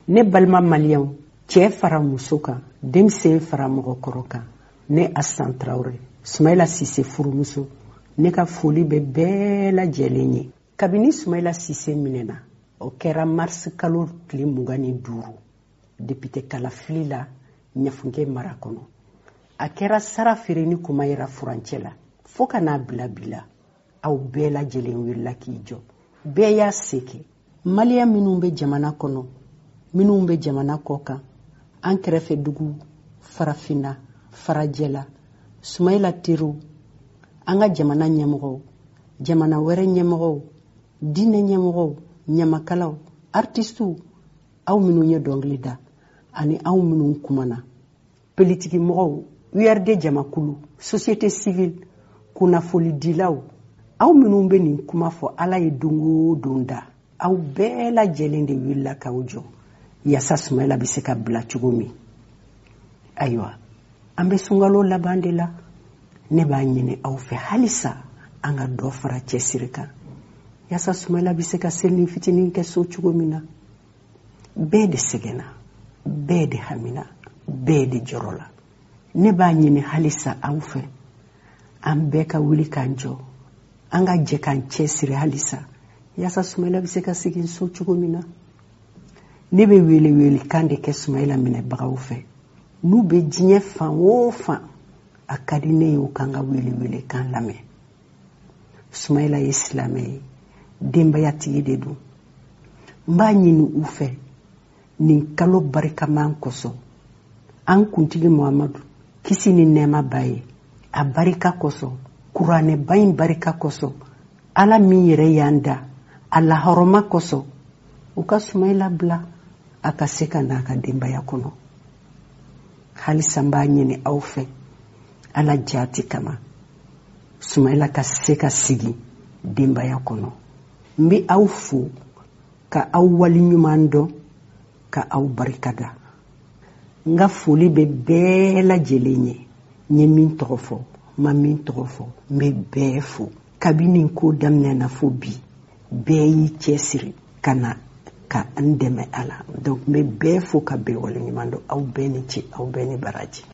ne balma maliyɛnw cɛ fara muso kan denmisɛn fara mɔgɔkɔrɔ kan ne Asan Traoré Soumaïla Cissé furumuso ne ka foli bɛ bɛɛ lajɛlen ye. Kabini Soumaïla Cissé minɛna o kɛra mars kalo tile 25 député Kalafili la Ɲafunke mara kɔnɔ. A kɛra sara feere ni kuma yera furancɛ la fo ka n'a bila bila aw bɛɛ lajɛlen wulila k'i jɔ. Bɛɛ y'a se kɛ. Maliyɛn minnu bɛ jamana kɔnɔ minnu bɛ jamana kɔ kan an kɛrɛfɛ dugu Farafinna Farajɛla Soumaïla teriw an ka jamana ɲɛmɔgɔw jamana wɛrɛ ɲɛmɔgɔw diinɛ ɲɛmɔgɔw ɲamakalaw artistuw aw minnu ye dɔnkili da ani aw minnu kumana politiki mɔgɔw URD jamakulu société civile kunnafolidilaw aw minnu bɛ nin kuma fɔ Ala ye don o don da aw bɛɛ lajɛlen de wulila k'aw jɔ yaasa Soumaïla bɛ se ka bila cogo min. Ayiwa an bɛ sunkalo laban de la ne b'a ɲini aw fɛ halisa an ka dɔ fara cɛsiri kan yaasa Soumaïla bɛ se ka selini fitinin kɛ so cogo min na. Bɛɛ de sɛgɛnna bɛɛ de hamina bɛɛ de jɔrɔ la. Ne b'a ɲini halisa aw fɛ an bɛɛ ka wuli k'an jɔ an ka jɛ k'an cɛsiri halisa yaasa Soumaïla bɛ se ka segin so cogo min na. Ne bɛ wele kan de kɛ Soumaïla minɛbagaw fɛ n'u bɛ diɲɛ fan o fan a ka di ne ye u kan ka wele kan lamɛn. Soumaïla ye silamɛ ye denbayatigi de don. N b'a ɲini u fɛ nin kalo barikaman kosɔn an kuntigi Muhamadu kisi ni nɛɛma b'a ye a barika kosɔn kuranɛba in barika kosɔn Ala min yɛrɛ y'an da a lahɔrɔma kosɔn u ka Soumaïla bila a ka se ka n'a ka denbaya kɔnɔ. Halisa n b'a ɲini aw fɛ Ala jaati kama Soumaïla ka se ka sigi denbaya kɔnɔ. N bɛ aw fo ka aw waliɲuman dɔn ka aw barikada. N ka foli bɛ bɛɛ lajɛlen ye. N ye min tɔgɔ fɔ n ma min tɔgɔ fɔ n bɛ bɛɛ fo. Kabini nin ko daminɛna fo bi bɛɛ y'i cɛsiri ka na ka n dɛmɛ a la. Donc n bɛ bɛɛ fo ka bɛɛ waliɲuman dɔn. Aw bɛɛ ni ce aw bɛɛ ni baraji.